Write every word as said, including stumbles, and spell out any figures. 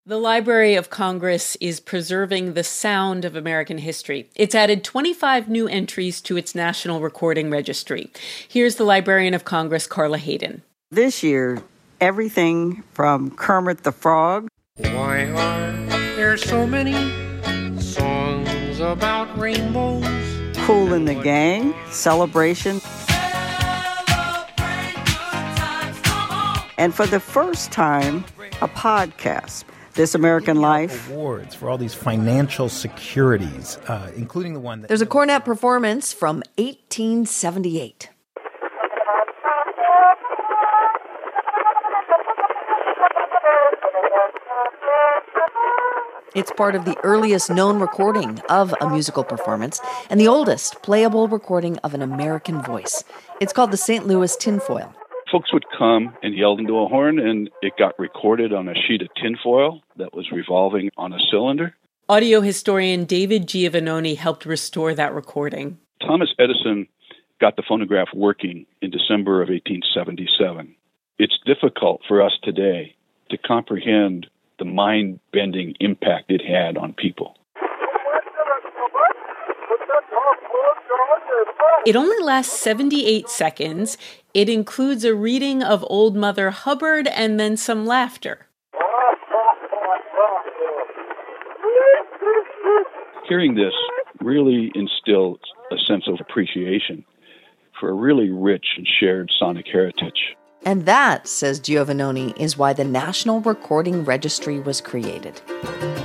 The Library of Congress is preserving the sound of American history. It's added twenty-five new entries to its National Recording Registry. Here's the Librarian of Congress, Carla Hayden. This year, everything from Kermit the Frog. Why are there so many songs about rainbows? Kool and the Gang, Celebration. And for the first time, a podcast. This American Life. Awards for all these financial securities, uh, including the one that... There's a cornet performance from eighteen seventy-eight. It's part of the earliest known recording of a musical performance and the oldest playable recording of an American voice. It's called the Saint Louis Tinfoil. Folks would come and yell into a horn, and it got recorded on a sheet of tinfoil that was revolving on a cylinder. Audio historian David Giovannoni helped restore that recording. Thomas Edison got the phonograph working in December of eighteen seventy-seven. It's difficult for us today to comprehend the mind-bending impact it had on people. It only lasts seventy-eight seconds. It includes a reading of Old Mother Hubbard and then some laughter. Hearing this really instilled a sense of appreciation for a really rich and shared sonic heritage. And that, says Giovannoni, is why the National Recording Registry was created.